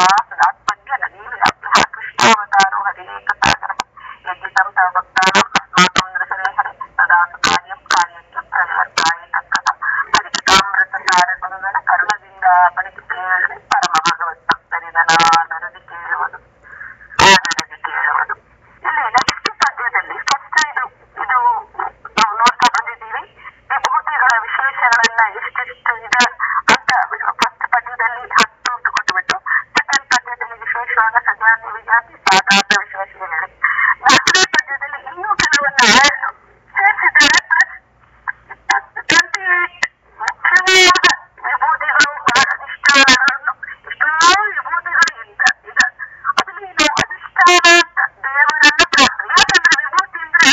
ಆತ್ಮಜ್ಞಾನ ನೀವು ಕೃಷ್ಣಾವತಾರೋ ಹರಿರೇಕ ಸಾಗರ ಯಜ್ಜಿತಂ ತವ ಭಕ್ತಾನಾಂ ಅಸ್ಮಾಕಂ ನೃಸರೇ ಹರೆ ಸದಾ ಸುಕಾರ್ಯಂ ಕಾರ್ಯಕ್ಕೆ ಪ್ರವರ್ತಾಯ ತಕ್ಕತ ಹರಿಕಥಾಮೃತ ಸಾರ ಗುರುಗಳ ಕರ್ಮದಿಂದ ಪಡೆದು ಕೇಳದೆ ಪರಮ ಭಗವತ್ ಭಕ್ತರಿದನಾದರದಿ ಕೇಳುವುದು ಆದರದಿ ಕೇಳುವುದು. ಇಲ್ಲಿ ನೆಕ್ಸ್ಟ್ ಪದ್ಯದಲ್ಲಿ ಫಸ್ಟ್ ಇದು ನಾವು ನೋಡ್ತಾ ಬಂದಿದ್ದೀವಿ. ವಿಭೂತಿಗಳ ವಿಶೇಷಗಳನ್ನ ಎಷ್ಟೆಷ್ಟು ಇದೆ ಅಂತ ಫಸ್ಟ್ ಪದ್ಯದಲ್ಲಿ 10 ಅಂತ ಕೊಟ್ಟುಬಿಟ್ಟು ಸೆಕೆಂಡ್ ಪದ್ಯದಲ್ಲಿ ವಿಶೇಷವಾದ ಸಜಾತಿ ವಿಜಾತಿ ಸಾಧಾರಣ ವಿಶೇಷ ಹೇಳಿ ನಾಲ್ಕನೇ ಪದ್ಯದಲ್ಲಿ ಇನ್ನೂ ಕೆಲವನ್ನ ಸೇರಿಸಿದ್ದಾರೆ. ಪ್ಲಸ್ 28 ಮುಖ್ಯವಾದ ವಿಭೂತಿಗಳು ಅಧಿಷ್ಠಾನಗಳನ್ನು ಎಷ್ಟೋ ವಿಭೂತಿಗಳು ಇದೆ. ಅದರಲ್ಲಿ ನಾವು ಅಧಿಷ್ಠಾನ ಅಂತ ದೇವರನ್ನ ಪ್ರಾರ್ಥನೆ. ಯಾಕಂದ್ರೆ ವಿಭೂತಿ ಅಂದ್ರೆ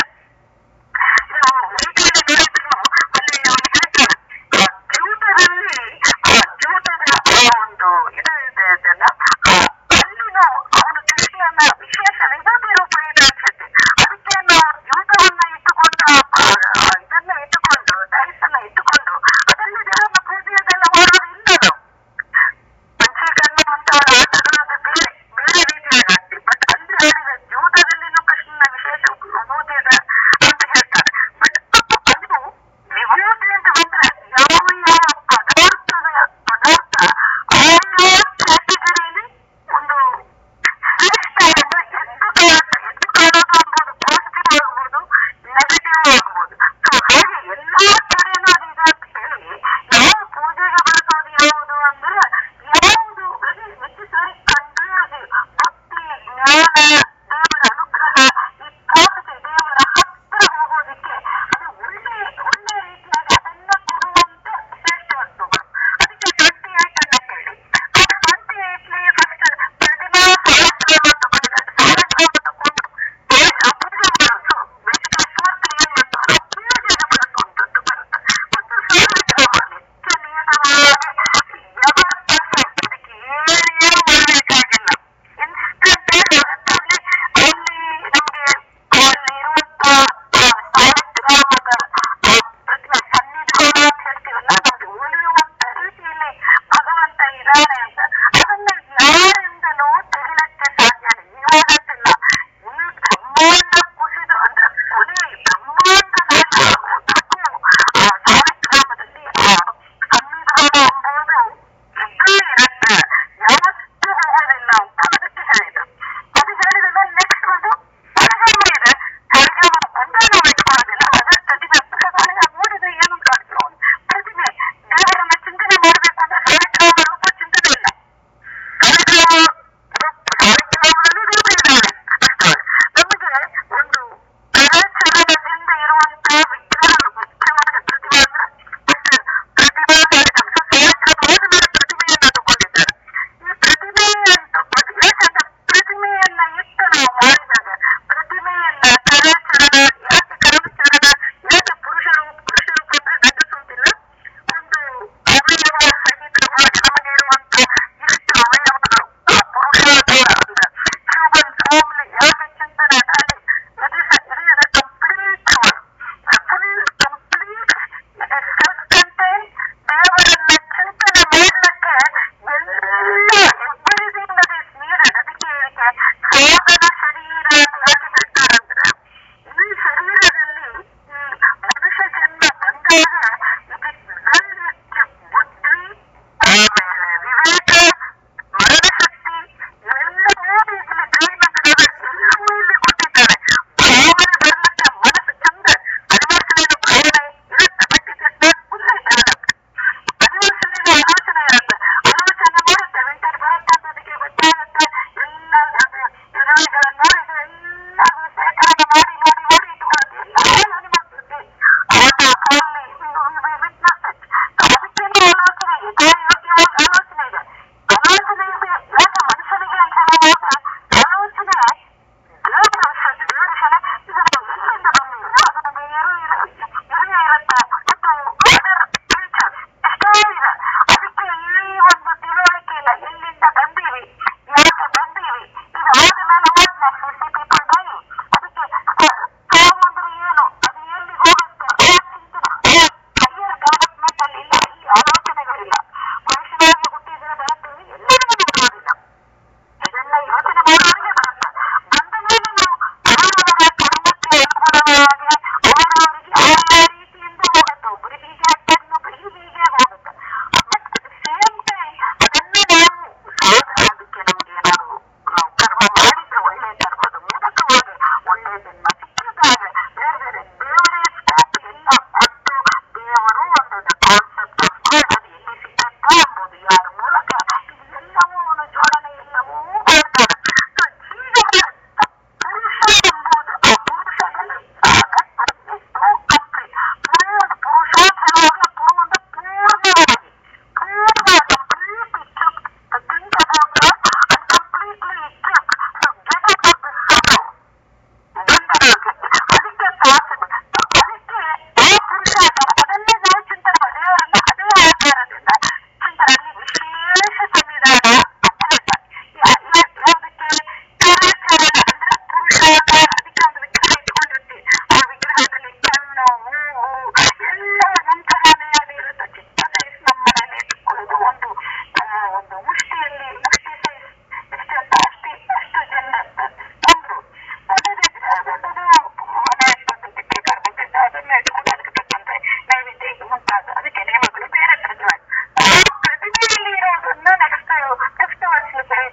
ನಾವು ವೈದ್ಯರಲ್ಲಿ ನೋಡಿದ್ರು ಅಲ್ಲಿ ಅವನು ಹೇಳ್ತಾರೆ ಜೂಟದಲ್ಲಿ ಜೂಟದ ಒಂದು ಇದು ಇದೆ ಇದೆಲ್ಲ ಅಲ್ಲಿನೂ ಅವನು ಕೃಷ್ಣನ ವಿಶೇಷ ವಿಭೂತಿ ರೂಪ ಇದೆ ಅನ್ಸುತ್ತೆ. ಅದಕ್ಕೆ ನಾವು ಜೂಟವನ್ನ ಇಟ್ಟುಕೊಂಡು ಇದನ್ನ ಇಟ್ಟುಕೊಂಡು ಡೈಸನ್ನ ಇಟ್ಟುಕೊಂಡು ಅದರಲ್ಲಿ ದೇವರನ್ನ ಪೂಜೆಯದೆಲ್ಲ ಮಾಡೋದು ಇಲ್ಲ. ನಾವು ಪಂಚೀಕರಣ ಮುಂತಾದ ಆಟಗಳು ಅದು ಬೇರೆ ಬೇರೆ ರೀತಿಯಾಗಿ ಆಗ್ತದೆ. ಬಟ್ ಅಲ್ಲಿ ಹೇಳಿದ ಜೂಟದಲ್ಲಿನೂ ಕೃಷ್ಣನ ವಿಶೇಷ ವಿಭೂತಿ ಇದೆ ಅಂತ ಹೇಳ್ತಾರೆ. ಬಟ್ ಅದು ವಿಭೂತಿ ಅಂತ ಬಂದ್ರೆ ಯಾವ ಯಾವ ಪದಾರ್ಥ ಆಯಾ ಕ್ಯಾಟಗರಿಯಲ್ಲಿ ಒಂದು ಶ್ರೇಷ್ಠ ಅಂದ್ರೆ ಎದ್ದು ಕಾಣೋದು ಆಗ್ಬೋದು, ಪಾಸಿಟಿವ್ ಆಗ್ಬೋದು, ನೆಗೆಟಿವ್ ಆಗ್ಬೋದು. ಸೊ ಹಾಗೆ ಎಲ್ಲಾ ಕಡೆನೂ ಅದು ಇದೆ ಅಂತ ಹೇಳಿ ನಾವು ಪೂಜೆಗೆ ಬಳಸೋದು ಯಾವುದು ಅಂದ್ರೆ ಯಾವುದು ವಿಚಿತವಾಗಿ ಕಂಡು ಭಕ್ತಿ ಜ್ಞಾನ ದೇವರ ಅನುಗ್ರಹ ಈ ಪಾಸಿಟಿವ್ ದೇವರ ಹತ್ತಿರ ಹೋಗೋದಿಕ್ಕೆ ಅದು ಒಳ್ಳೆ ಒಳ್ಳೆ ರೀತಿಯಾಗಿ ಅದನ್ನ ಕೊಡುವಂತ ಶ್ರೇಷ್ಠ ವಸ್ತುಗಳು. ಅದಕ್ಕೆ 28 ಅನ್ನ ಹೇಳಿ 28ಲಿ ಫಸ್ಟ್ ಪ್ರತಿಮಾ ಸಾಲಗ್ರಾಮ ತಗೊಂಡಿದ್ದಾರೆ. ಸಾಲಗ್ರಾಮ ತಗೊಂಡು ಪೂಜೆ ಮಾಡೋದು ಬೇಸಿಕಲಿ 4 ಕ್ರಿಯೆ ಮಾಡ್ತಾರೆ. ಪೂಜೆಗೆ ಬಳಸುವಂಥದ್ದು ಬರುತ್ತೆ. ಮತ್ತು ಸಾಲಗ್ರಾಮ ನಿತ್ಯ ನಿಯತವಾಗಿ ಅದಕ್ಕೆ ಏನು ಮಾಡಬೇಕಾಗಿಲ್ಲ. ಇನ್ಸ್ಟಂಟ್ ಅಲ್ಲಿ ನಮ್ಗೆ ಅಲ್ಲಿ ಇರುವಂತ ಸಾಲಗ್ರಾಮದ ಪ್ರತಿಮೆ ಸನ್ನಿಧಾನ ಅಂತ ಹೇಳ್ತೀವಲ್ಲ ನಮ್ಗೆ ಉಳಿಯುವಂತ ರೀತಿಯಲ್ಲಿ ಭಗವಂತ ಇದ್ದಾನೆ ಅಂತ ಅದನ್ನ ಯಾರಿಂದಲೂ ತೆಗಿಲಕ್ಕೆ ಸಾಧ್ಯ ಇಲ್ಲ. ಇವಾಗಂತಿಲ್ಲ, ಈ ಬ್ರಹ್ಮಾಂಡ ಕುಸಿದು ಅಂದ್ರೆ ಕೊನೆ ಬ್ರಹ್ಮಾಂಡ ನಾಶ ಆಗುವುದಕ್ಕೂ ಆ ಸಾಲಗ್ರಾಮದಲ್ಲಿ ಆ ಸನ್ನಿಧಾನ ಎಂಬುದು ಇದ್ದೇ ಇರುತ್ತೆ, ಯಾವತ್ತೂ ಹೋಗೋದಿಲ್ಲ ಅಂತ ಅದಕ್ಕೆ ಹೇಳಿದ್ರು. ಅದು ಹೇಳಿದ್ರೆ ನೆಕ್ಸ್ಟ್ ಒಂದು ಸರಗಮ ಇದೆ. ಸರಗಮ ಒಂದೇ ನಾವು ಇಟ್ಕೊಳ್ಳೋದಿಲ್ಲ, ಅದರ ಪ್ರತಿಮೆ ಸರಗಮ ನೋಡಿದ್ರೆ ಏನು ಕಾಣಿಸೋ ಪ್ರತಿಮೆ ದೇವರನ್ನ ಚಿಂತನೆ ಮಾಡಬೇಕು ಅಂದ್ರೆ ಸರಗಮ ರೂಪ ಚಿಂತನೆ ಇಲ್ಲ. ಸರಗಮದಲ್ಲಿ ರೂಪ ಇದ್ದಾನೆ ಅಷ್ಟೇ. ನಮಗೆ ಒಂದು ಕರಚರಣದಿಂದ ಇರುವಂತಹ ವಿಗ್ರಹಗಳು ಮುಖ್ಯವಾದ ಪ್ರತಿಮೆ ಅಂದ್ರೆ ಪ್ರತಿಮಾ ಸರಗಮ ಮೇಲೆ ಪ್ರತಿಮೆಯನ್ನ ತಗೊಂಡಿದ್ದಾರೆ. ಈ ಪ್ರತಿಮೆ ಅಂತ ಯಾಕಂದ್ರೆ ಪ್ರತಿಮೆಯನ್ನ ಇಟ್ಟು ನಾವು ಮಾಡಿದಾಗ ಪ್ರತಿಮೆಯನ್ನ ಕರಚರಣ ಯಾಕೆ ಕರಚರಣ ಯಾಕೆ ಪುರುಷರು ಬಂದ್ರೆ ಗಂಡಸುಂತಿಲ್ಲ ಒಂದು ಅವಯವ ಸಹಿತವಾಗಿ ನಮಗೆ ಇರುವಂತ ಇಷ್ಟು ಅವಯವಗಳು ಪುರುಷ ಅಂದ್ರೆ ಹ್ಯೂಮನ್ ಫಾರ್ಮ್ಲಿ ಯಾಕೆ ಚಿಂತನೆ ಅಲ್ಲಿ complete full complete self contain ದೇವರನ್ನ ಚಿಂತನೆ ಮಾಡಲಿಕ್ಕೆ ಎಲ್ಲ ಎವ್ರಿಥಿಂಗ್ ದಟ್ ಈಸ್ ನೀಡೆಡ್. ಅದಕ್ಕೆ ಸಾಧನ ಶರೀರ ಅಂತ ಯಾಕೆ ಹೇಳ್ತಾರಂದ್ರೆ ಈ ಶರೀರದಲ್ಲಿ ಈ ಮನುಷ್ಯ ಜನ್ಮ ಬಂದಾಗ ಇದಕ್ಕೆ ಬುದ್ಧಿ ಆಮೇಲೆ ವಿವೇಕ ಮರಣಶಕ್ತಿ ಎಲ್ಲವೂ ಇಲ್ಲಿ ಕೈಮಗ್ಗದ ಎಲ್ಲವೂ ಇಲ್ಲಿ ಕೊಟ್ಟಿದ್ದಾರೆ. ಭಾವನೆ ಬರ್ಲಿಕ್ಕೆ ಮನಸ್ಸು ಚಂದ ಅನಿವರ್ಸನೇನು ಭಾವನೆ ಇರುತ್ತೆ. But it is not full develop. ಅನಿವರ್ಸನೇನು ಆಲೋಚನೆ ಇರುತ್ತೆ, ಆಲೋಚನೆ ಮಾಡುತ್ತೆ, ವಿಂಟರ್ ಬರುತ್ತೆ ಅಂತ ಅದಕ್ಕೆ ಗೊತ್ತಾಗುತ್ತೆ. ಎಲ್ಲ ಇರುವೆಗಳನ್ನು ನೋಡಿದ್ರೆ ಎಲ್ಲ ಸೇಕರಣೆ ಮಾಡಿ ನೋಡಿ ನೋಡಿ ಇಟ್ಕೊಳ್ಳುತ್ತೆ. ಎಲ್ಲ ಅನಿವರ್ಸುತ್ತೆ ಆಟ ಅಲ್ಲಿ ವಿಟ್ನೆಸ್ ಇಟ್. ಅದಕ್ಕೇನು ಆಲೋಚನೆ ಇದೆ, ಯೋಗ್ಯವಾದ ಆಲೋಚನೆ ಇದೆ. ಆಲೋಚನೆ ಇದೆ ಯಾಕೆ ಮನುಷ್ಯನಿಗೆ ಅಂತ ಹೇಳುವಾಗ ಆಲೋಚನೆ ದೇವರ ವಿಷಯ ಇದು ನಾವು ಎಲ್ಲಿಂದ ಬಂದಿಲ್ಲ ಅದು ನಮಗೆ ಇರುತ್ತೆ ಮತ್ತು ಅದರ್ ಫ್ಯೂಚರ್ ಎಷ್ಟೋ ಇದೆ. ಅದಕ್ಕೆ ಈ ಒಂದು ತಿಳುವಳಿಕೆ ಇಲ್ಲ, ಎಲ್ಲಿಂದ ಬಂದೀವಿ, ಯಾಕೆ ಬಂದೀವಿ, ಇದು ಆದ ಮೇಲೆ ಪೀಪಲ್ ಡೈ. ಅದಕ್ಕೆ ಸಾವು ಅಂದ್ರೆ ಏನು, ಅದು ಎಲ್ಲಿ ಹೋಗುತ್ತೆ ಚಿಂತನೆ ಹೈಯರ್ ಡೆವಲಪ್ಮೆಂಟ್ ಅಲ್ಲಿ ಇಲ್ಲ. ಈ ಆಲೋಚನೆಗಳಿಲ್ಲ. ಮನುಷ್ಯನಾಗಿ ಹುಟ್ಟಿದ್ರೆ ಎಲ್ಲರಿಗೂ ಬರೋದಿಲ್ಲ.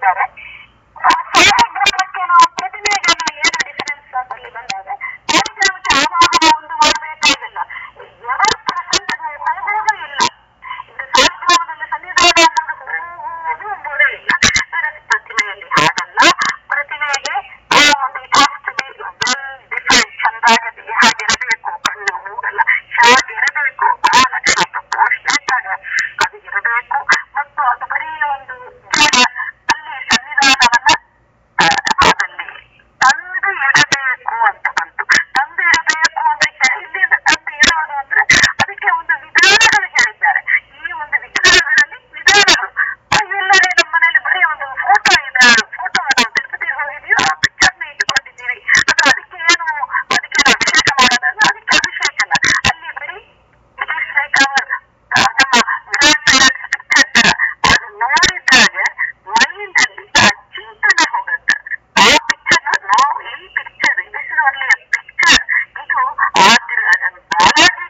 ಹೇಳಿದ್ದಾರೆ. ಸಾಲಿಗ್ರಾಮಕ್ಕೇನು ಪ್ರತಿಮೆಗೇನು ಏನು ಡಿಫರೆನ್ಸ್ ಅಂತ ಅಲ್ಲಿ ಬಂದಾಗ ಸಾಲಿಗ್ರಾಮಕ್ಕೆ ಆವಾಹನ ಒಂದು ಮಾಡಬೇಕಾಗಿಲ್ಲ, ಎವರ್ ಪ್ರೆಸೆಂಟ್ ಹೋಗೋದು ಇಲ್ಲ. ಇದು ಸಾಲಿಗ್ರಾಮದಲ್ಲಿ ಸನ್ನಿಧಾನ ಅನ್ನೋದು ಹೋಗೋದೇ ಇಲ್ಲ. ಪ್ರತಿಮೆಯಲ್ಲಿ ಹಾಗಲ್ಲ, ಪ್ರತಿಮೆಗೆ ಆ ಒಂದು it has to be well defined, ಚಂದಾಗಿ ಹಾಗಿರಬೇಕು, ಕಣ್ಣು ಮೂಗಲ್ಲ ಹಾಗಿರಬೇಕು, ಆ ಲಕ್ಷಣ ಪೋಷಣೆಯಾಗ ಅದು ಇರಬೇಕು. ಮತ್ತು ಅದು ಬರೀ ಒಂದು ಜಾಗ, ಅಲ್ಲಿ ಸನ್ನಿಧಾನವನ್ನ ಅದಲ್ಲಿ ತಂದು ಇಡಬೇಕು ಅಂತ ಬಂತು. ತಂದು ಇಡಬೇಕು ಅಂದ್ರೆ ಇಲ್ಲಿಂದ ತಂದು ಇಡೋದು ಅಂದ್ರೆ ಅದಕ್ಕೆ ಒಂದು ವಿಧಾನಗಳು ಹೇಳಿದ್ದಾರೆ. ಈ ಒಂದು ವಿಧಾನಗಳಲ್ಲಿ ವಿಧಾನಗಳು ಎಲ್ಲರೇ ನಮ್ಮ ಮನೇಲಿ ಬರೀ ಒಂದು ಫೋಟೋ ಇದೆ, ಫೋಟೋ ನಾವು ತಿರುಪತಿ ಹೋಗಿದೀವಿ, ಆ ಪಿಕ್ಚರ್ನ ಇಟ್ಕೊಂಡಿದ್ದೀವಿ, ಅದು ಅದಕ್ಕೆ ಅಭಿಷೇಕ ಮಾಡೋದಲ್ಲ, ಅದಕ್ಕೆ ಅಭಿಷೇಕ ಅಲ್ಲ, ಅಲ್ಲಿ ಬರೀ ಇಟ್ ಇಸ್ ಲೈಕ್ ಅವರ್ ನಮ್ಮ ಗ್ರ್ಯಾಂಡ್ ಪೇರೆಂಟ್ಸ್ ಪಿಕ್ಚರ್ ಅದು ನೋಡಿದಾಗ ಮೈಂಡ್ ಅಲ್ಲಿ ಆ ಚಿಂತನೆ ಹೋಗುತ್ತೆ. ಆ ಪಿಕ್ಚರ್ ನಾವು ಈ picture this is only a picture, ಇದು ಬಾಲಾಜಿಯ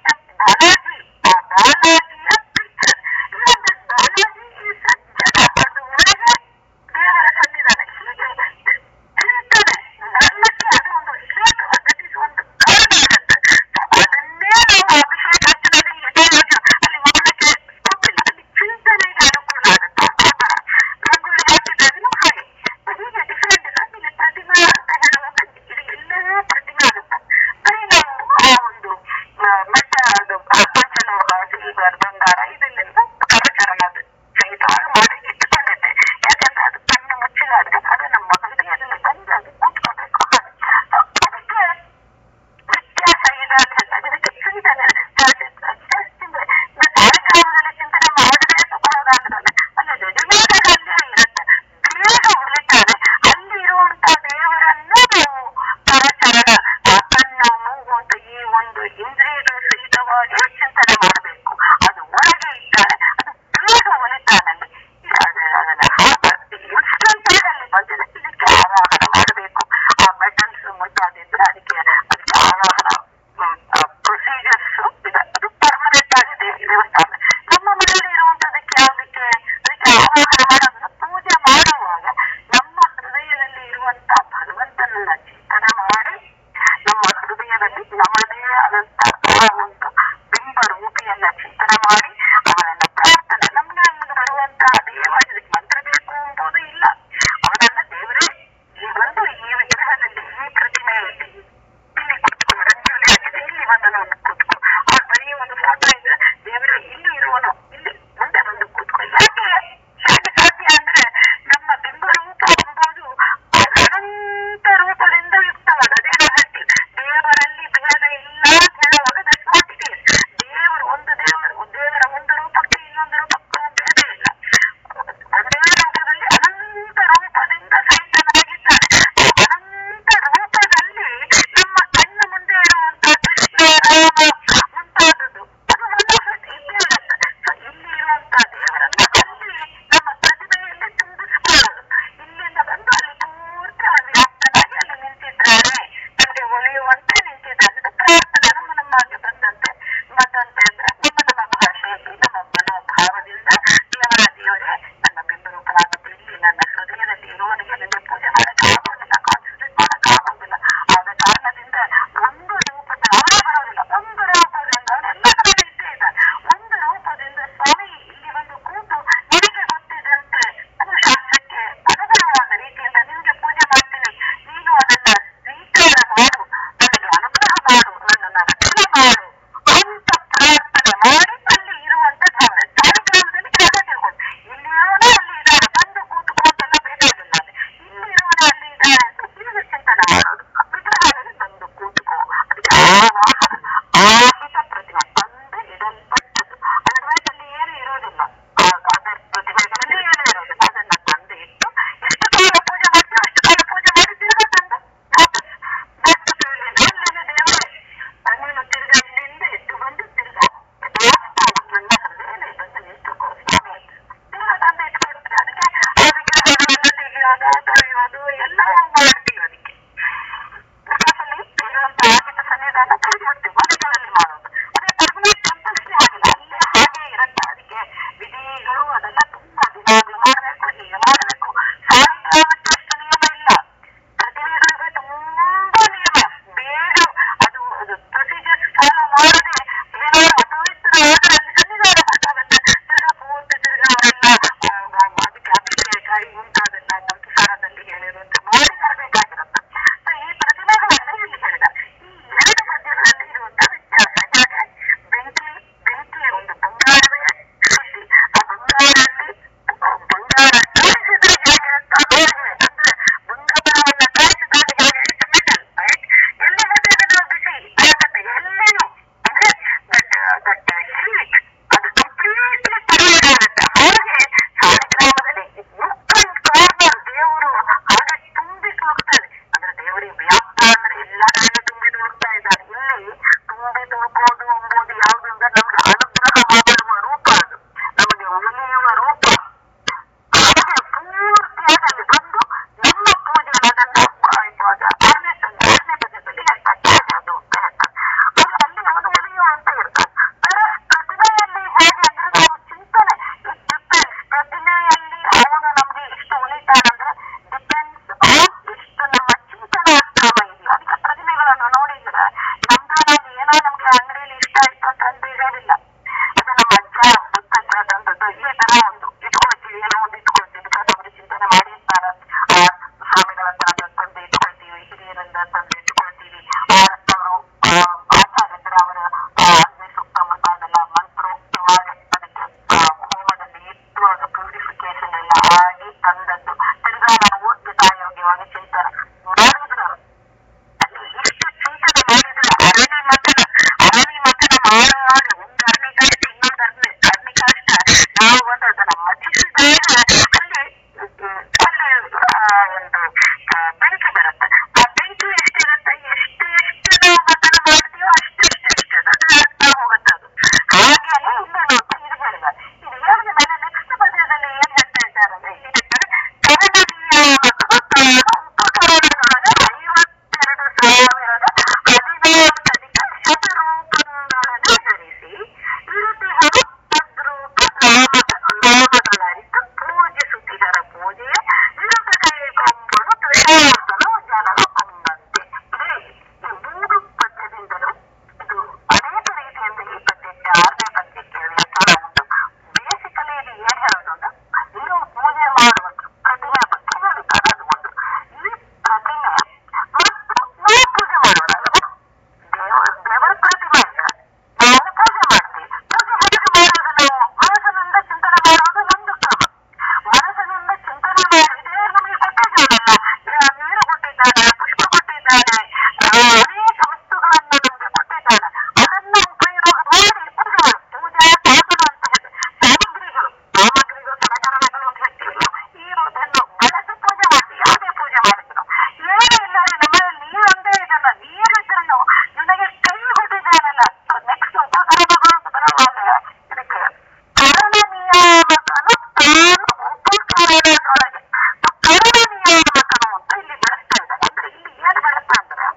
ಪಿಕ್ಚರ್. ಇನ್ನೊಂದು ಬಾಲಾಜಿ ಈಸ್ ಅ ಜನ, ಅದು ಒಳಗೆ ದೇವರ ಸನ್ನಿಧಾನ ಹೀಗೆ ಚಿಂತನೆ ಮರಣಕ್ಕೆ ಅದು ಒಂದು ಹೇತು, ದಟ್ ಇಸ್ ಒಂದು ಕಾರಣ ಇರುತ್ತೆ. ಅದನ್ನೇ ನಾವು ಅಭಿಷೇಕ ಹಚ್ಚಿದಾಗ ಅಲ್ಲಿ ಮರಣಕ್ಕೆ ಸ್ಕೋಪ್ ಇಲ್ಲ, ಅಲ್ಲಿ ಚಿಂತನೆಗೆ ಅನುಕೂಲ ಆಗುತ್ತೆ. ಆ ಥರ ರಂಗೋಲಿ ಹಾಕಿದಾಗಲೂ ಹಾಗೆ ಹೀಗೆ ಡಿಫರೆಂಟ್ ಇಲ್ಲಿ ಪ್ರತಿಮಾ ಅಂತ ಹೇಳುವಾಗ ಇದು ಎಲ್ಲವೂ ಪ್ರತಿಮೆ ಆಗುತ್ತೆ. ಬರೀ ನಾವು ಆ ಒಂದು ಮೆಟ್ಟ ಅದು ಪಂಚಲೋಹ ಸಿಲ್ವರ್ ಬಂಗಾರ ಇದೆಲ್ಲ ಕರಕರಣದ ಸಹಿತವಾಗಿ ಮಾಡಿ ಇಟ್ಟುಕೊಂಡಿದ್ದೆ. ಯಾಕಂದ್ರೆ ಅದು ಕಣ್ಣು ಮುಚ್ಚಿದಾಗ ಅದು ನಮ್ಮ ಹೃದಯದಲ್ಲಿ ಬಂದು ಅದು ಕೂತ್ಕೋಬೇಕು. ಅದಕ್ಕೆ ವ್ಯತ್ಯಾಸ ಇದೆ ಅಂತ ಹೇಳ್ತಾರೆ. ಇದಕ್ಕೆ ಚಿಂತನೆ ಕಾರ್ಯಕ್ರಮದಲ್ಲಿ ಚಿಂತನೆ ಮಾಡದೇ ತಗೊಳ್ಳೋದಾದ್ರೆ ಅಲ್ಲಿ ರೆಡಿಮೇಡ್ ಅಲ್ಲೇ ಇರುತ್ತೆ, ಬೇಗ ಉಳಿತಾರೆ. ಅಲ್ಲಿ ಇರುವಂತ ದೇವರನ್ನು ನಾವು ಕರಚರಣ ಕಣ್ಣು ಮೂಗು ಅಂತ ಈ ಒಂದು ಇಂದ್ರಿಯಗಳ ಸಹಿತವಾಗಿ ಚಿಂತನೆ ಮಾಡಬೇಕು. ಅದು ಒಳಗೆ ಇದ್ದಾನೆ, ಅದು ಬೇಗ ಒಲಿತಾನಲ್ಲಿ ಇನ್ಸ್ಟೆಂಟ್ ಅಲ್ಲಿ ಬಂದಿದೆ. ಇದಕ್ಕೆ ಆವಾಹನ ಮಾಡಬೇಕು. ಆ ಮೆಟಲ್ಸ್ ಮುಂತಾದಿದ್ರೆ ಅದಕ್ಕೆ ಆವಾಹನ ಪ್ರೊಸೀಜರ್ಸ್ ಇದೆ, ಅದು ಪರ್ಮನೆಂಟ್ ಆಗಿದೆ ದೇವಸ್ಥಾನ. ನಮ್ಮ ಮನೆಯಲ್ಲಿ ಇರುವಂತದಕ್ಕೆ ಯಾವುದಕ್ಕೆ ಅದಕ್ಕೆ ಆವಾಹನ ಮಾಡೋದನ್ನ ಪೂಜೆ ಮಾಡುವಾಗ ನಮ್ಮ ಹೃದಯದಲ್ಲಿ ಇರುವಂತ ಭಗವಂತನನ್ನ ಚಿಂತನೆ ಮಾಡಿ ನಮ್ಮ ಹೃದಯದಲ್ಲಿ ನಮ್ಮದೇ ಆದಂತ ಆ ಒಂದು ಬಿಂಬ ರೂಪಿಯನ್ನ ಚಿಂತನೆ ಮಾಡಿ ಅವನನ್ನ ಪ್ರಾರ್ಥನೆ ನಮ್ಗೆ ಬರುವಂತ ದೇವರಿಗೆ ಮಂತ್ರ ಬೇಕು ಎಂಬುದು ಇಲ್ಲ. ಅವನನ್ನ ದೇವರೇ ಈ ಒಂದು ಈ ವಿಗ್ರಹದಲ್ಲಿ ಈ ಪ್ರತಿಮೆಯಲ್ಲಿ ಇಲ್ಲಿ ಕುತ್ಕೊ, ರಂಗೋಲಿ ಆಗಿದೆ ಇಲ್ಲಿ ಬಂದು ಕೂತ್ಕೊ, ಅವ್ರು ಬರೀ ಒಂದು ಫೋಟೋ ಇದ್ರೆ ದೇವರೇ ಇಲ್ಲಿ ಇರುವನು ಇಲ್ಲಿ ಮುಂದೆ ಬಂದು ಕೂತ್ಕೊ. ಹೇಗೆ ಸಾಧ್ಯ ಅಂದ್ರೆ ನಮ್ಮ ಬಿಂಬ ರೂಪ ಎಂಬುದು ಅನಂತ ರೂಪದಿಂದ ಯುಕ್ತವಾದ, ಅದೇ ನಾವು ಹೇಳ್ತೀವಿ ದೇವರಲ್ಲಿ ಭೇದ ಇಲ್ಲ ಅಂತ ಹೇಳುವಾಗ ದಟ್ಸ್ ವಾಟ್ ಇಟ್ ಈಸ್. ದೇವರ ಒಂದು ರೂಪಕ್ಕೆ ಇನ್ನೊಂದು ರೂಪಕ್ಕೂ ಭೇದ ಇಲ್ಲ. ಒಂದೇ ರೂಪದಲ್ಲಿ ಅನಂತ ರೂಪದಿಂದ ಸಹಿತನಾಗಿದ್ದಾನೆ. ಅನಂತ ರೂಪದಲ್ಲಿ ನಮ್ಮ ಕಣ್ಣು ಮುಂದೆ ಇರುವಂತ ಕೃಷ್ಣ ರಾಮ ಮುಂತಾದದ್ದು ಅದು ಒಂದು ಇದ್ದೇ ಇರುತ್ತೆ. ಇಲ್ಲಿ ಇರುವಂತ ದೇವರನ್ನ ಅಲ್ಲಿ ನಮ್ಮ ಪ್ರತಿಭೆಯಲ್ಲಿ ತುಂಬಿಸಿಕೊಳ್ಳೋದು, ಇಲ್ಲಿಂದ ಬಂದು ಅಲ್ಲಿ ಪೂರ್ತಿ ವ್ಯಾಪ್ತನಾಗಿ ಅಲ್ಲಿ ನಿಂತಿದ್ದಾರೆ, ನಮಗೆ ಒಲಿಯುವಂತೆ ನಿಂತಿದ್ದಾರೆ. ಪ್ರಾರ್ಥನೆ ನಮ್ಮನಮ್ಮಾಗಿ ಬಂದಂತೆ ಅಂದ್ರೆ ನಮ್ಮ ಭಾಷೆಯಲ್ಲಿ ನಮ್ಮ ಮನೋಭಾವದಿಂದ ದೇವರೇ ನನ್ನ ಬಿಂಬರೂಪನಾಗುತ್ತೆ, ಇಲ್ಲಿ ನನ್ನ ಹೃದಯದಲ್ಲಿ ಇರುವವನಿಗೆ ನಿಮಗೆ ಪೂಜೆ ಮಾಡಕ್ಕೆ ಆಗೋದಿಲ್ಲ, ಕಾನ್ಸಂಟ್ರೇಟ್ ಮಾಡಕ್ಕೆ ಆಗೋದಿಲ್ಲ. ಆದ ಕಾರಣದಿಂದ ಒಂದು ರೂಪದ ಬರೋದಿಲ್ಲ, ಒಂದು ರೂಪದಿಂದ ಅವರೆಲ್ಲ ಕಡೆ ಇದ್ದೇ ಇದ್ದಾರೆ. ಒಂದು ರೂಪದಿಂದ ಸ್ವಾಮಿ ಇಲ್ಲಿ ಒಂದು ಕೂತು ನಿನಗೆ ಗೊತ್ತಿದಂತೆ ಅದು ಶಾಸ್ತ್ರಕ್ಕೆ ಅನುಗುಣವಾದ ರೀತಿಯಿಂದ ನಿಮಗೆ ಪೂಜೆ ಮಾಡ್ತೀನಿ, ನೀನು ಅದನ್ನ ಸ್ವೀಕಾರ ಮಾಡು, ನನಗೆ ಅನುಗ್ರಹ ಮಾಡು, ನನ್ನನ್ನು ರಕ್ಷಣೆ ಮಾಡು ಅಂತ ಪ್ರಾರ್ಥನೆ ಮಾಡಿ ಅಲ್ಲಿ ಇರುವಂತ ಭಾವನೆ. ಸಾಲಿಗ್ರಾಮದಲ್ಲಿ ಕೆಳಗೆ ತಿಳ್ಕೊಂಡು ಇಲ್ಲಿ ಇರೋನು ಅಲ್ಲಿ ಇದ್ದಾರೆ, ಬಂದು ಕೂತ್ಕೊಂಡೆಲ್ಲ ಬೇಕಾಗಿಲ್ಲ. ಕೊಟ್ಟಿದ್ದಾನೆ, ಪುಷ್ಪ ಕೊಟ್ಟಿದ್ದಾನೆ, ಅನೇಕ ವಸ್ತುಗಳನ್ನು ನಮ್ಗೆ ಕೊಟ್ಟಿದ್ದಾನೆ. ಅದನ್ನ ಉಪಯೋಗ ಮಾಡಿ ಪೂಜೆ ಮಾಡು. ಪೂಜೆಯ ಸಾಧನ ಅಂತ ಹೇಳಿ ಸಾಮಗ್ರಿಗಳು ಸಲಕರಣೆಗಳು ಅಂತ ಹೇಳ್ತೀವಲ್ಲ, ಇದನ್ನು ಬಳಸಿ ಪೂಜೆ ಮಾಡಿ. ಯಾವುದೇ ಪೂಜೆ ಮಾಡಿದ್ರು ಏನೂ ಇಲ್ಲ, ನಮ್ಮಲ್ಲಿ ನೀರೊಂದೇ ಇದಲ್ಲ, ನೀರಿದ್ರು ನಿನಗೆ ಕೈ ಕೊಟ್ಟಿದ್ದಾನಲ್ಲ. ನೆಕ್ಸ್ಟ್ ಉಪಕರಣಗಳು ಅಂತ ಬರುವಾಗ ಇದಕ್ಕೆ ಕರ್ಣ ನಿಯಾಮಕನು ತಾನು ಉಪಕರಣದೊಳಗೆ ಕರ್ಣ ನಿಯಾಮಕನು ಅಂತ ಇಲ್ಲಿ ಬಳಸ್ತಾ ಇದ್ದಾರೆ. ಅಂದ್ರೆ ಇಲ್ಲಿ ಏನು ಬಳಸ್ತಾ ಅಂದ್ರೆ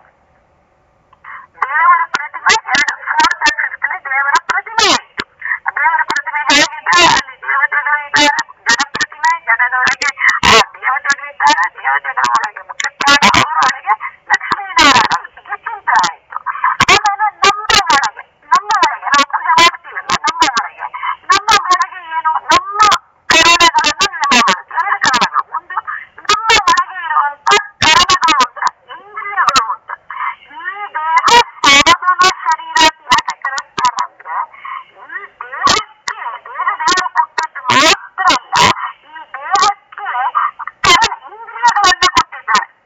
ದೇವರ ಪ್ರತಿಮೆ ಎರಡು 4th and 5th ದೇವರ ಪ್ರತಿಮೆ ಇತ್ತು. ದೇವರ ಪ್ರತಿಮೆ ಹೇಗಿದೆ, ಅಲ್ಲಿ ದೇವತೆಗಳು ಇದ್ದಾರೆ, ಜಡ ಪ್ರತಿಮೆ, ಜಡದೊಳಗೆ ದೇವತೆಗಳು ಇದ್ದಾರೆ, ದೇವತೆಗಳ ಒಳಗೆ ಮುಖ್ಯಸ್ಥಾನ, ಅವರ ಒಳಗೆ ಲಕ್ಷ್ಮೀನಾರಾಯಣ, ಹೀಗೆ ಚಿಂತೆ ಆಯಿತು. ಆಮೇಲೆ ನಮ್ಮ ಒಳಗೆ ನಾವು ಪೂಜೆ ಮಾಡ್ತೀವಲ್ಲ, ನಮ್ಮ ಒಳಗೆ ಏನು, ನಮ್ಮ ಕರಣಗಳನ್ನು ನಿರ್ಮಾಣ ಮಾಡುತ್ತೆ. ಎರಡು ಕರಣಗಳು, ಒಂದು ನಮ್ಮ ಒಳಗೆ ಇರುವಂತ ಕರಣಗಳು ಅಂದ್ರೆ ಇಂದ್ರಿಯಗಳು ಅಂತ. ಈ ದೇಹ ಸಾಧನ ಶರೀರ ಯಾಕೆ ಕರೆಸ್ತಾರೆ ಅಂದ್ರೆ, ಈ ದೇಹಕ್ಕೆ ದೇವರು ಕೊಟ್ಟದ್ದು ಮಾತ್ರ ಅಲ್ಲ, ಈ ದೇಹಕ್ಕೆ ಇಂದ್ರಿಯಗಳನ್ನ ಕೊಟ್ಟಿದ್ದಾರೆ.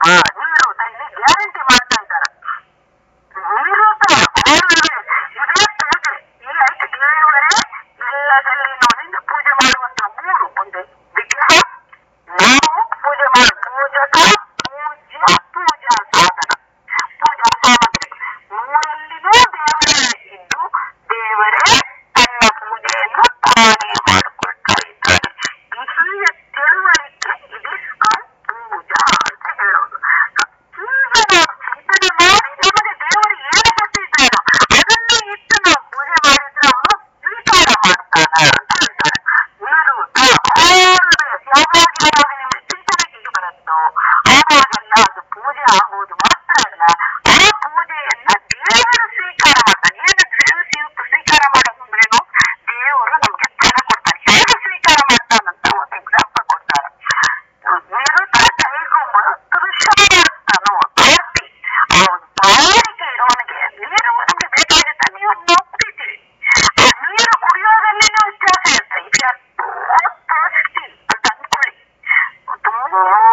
ನೀರು ಇಲ್ಲಿ ಗ್ಯಾರಂಟಿ ಮಾಡ್ತಾ ಇದ್ದಾರೆ. ನೀರು ಸಹ ಇದೇ ಪೂಜೆ ಈ ಐದು ದೇವರೇ ಇಲ್ಲದಲ್ಲಿ ನೋಡಿ ಪೂಜೆ ಮಾಡುವಂತ ಮೂರು. ಒಂದು ವಿಗ್ರಹ, ನಾವು ಪೂಜೆ ಪೂಜಕ, ಪೂಜ್ಯ, ಪೂಜಾ ಸಾಧನ, ಪೂಜಾ ಸಾಮಗ್ರಿ ಮೂರಲ್ಲಿನೂ ದೇವರೇ ಇದ್ದು ದೇವರೇ ತನ್ನ ಪೂಜೆಯನ್ನು ತಾನೇ ಮಾಡಿಕೊಳ್ತಾ ಇದ್ದಾನೆ. ಈ ತಿಳುವಳಿಕೆ ಇದಿಸ್ಕಾನ್ ಪೂಜಾ ಅಂತ ಹೇಳೋದು. ಹೀಗೆ ನಾವು ಚಿಂತನೆ ಮಾಡಿ ನಮಗೆ ದೇವರು ಏನು ಕೊಟ್ಟಿದ್ದಾನೋ ಅದನ್ನೇ ಇಟ್ಟು ನಾವು ಪೂಜೆ ಮಾಡಿದ್ರೆ ಅವನು ಸ್ವೀಕಾರ ಮಾಡ್ತಾನ ಅಂತ ಹೇಳ್ತಾರೆ. ನೀರು ಯಾವಾಗ ಯಾವಾಗ ನಿಮ್ಮ ಚಿಂತನೆಗೆ ಬರುತ್ತೋ ಆವಾಗೆಲ್ಲ ಅದು ಪೂಜೆ ಆಗುವುದು ಮಾತ್ರ ಅಲ್ಲ, ಆ ಪೂಜೆಯನ್ನ ದೇವರು ಸ್ವೀಕಾರ ಮಾಡ್ತಾನೆ. ಏನು ದೇವರು ಸ್ವೀಕಾರ ಮಾಡೋದು ಅಂದ್ರೇನು? ದೇವರು ನಮ್ಗೆ ಫಲ ಕೊಡ್ತಾನೆ. ಹೇಗೆ ಸ್ವೀಕಾರ ಮಾಡ್ತಾನಂತ ಒಂದು ಎಕ್ಸಾಂಪಲ್ ಕೊಡ್ತಾರೆ. ನೀರು ಕೈಗೊಂಬರು ಪುರುಷಾರ್ಥನು ಆರ್ತಿ ಬಾಳಿಕೆ ಇರೋನಿಗೆ ನೀರು ನಮ್ಗೆ ಬೇಕಾಗುತ್ತೆ. ನೀವು ಒಪ್ಪಿದ್ದೀವಿ. ಆ ನೀರು ಕುಡಿಯೋದ್ರಲ್ಲಿ ವ್ಯತ್ಯಾಸ ಇರುತ್ತೆ. ಈಗ ಟೇಸ್ಟಿ ಅಂತ ಅಂದ್ಕೊಳ್ಳಿ, ತುಂಬಾ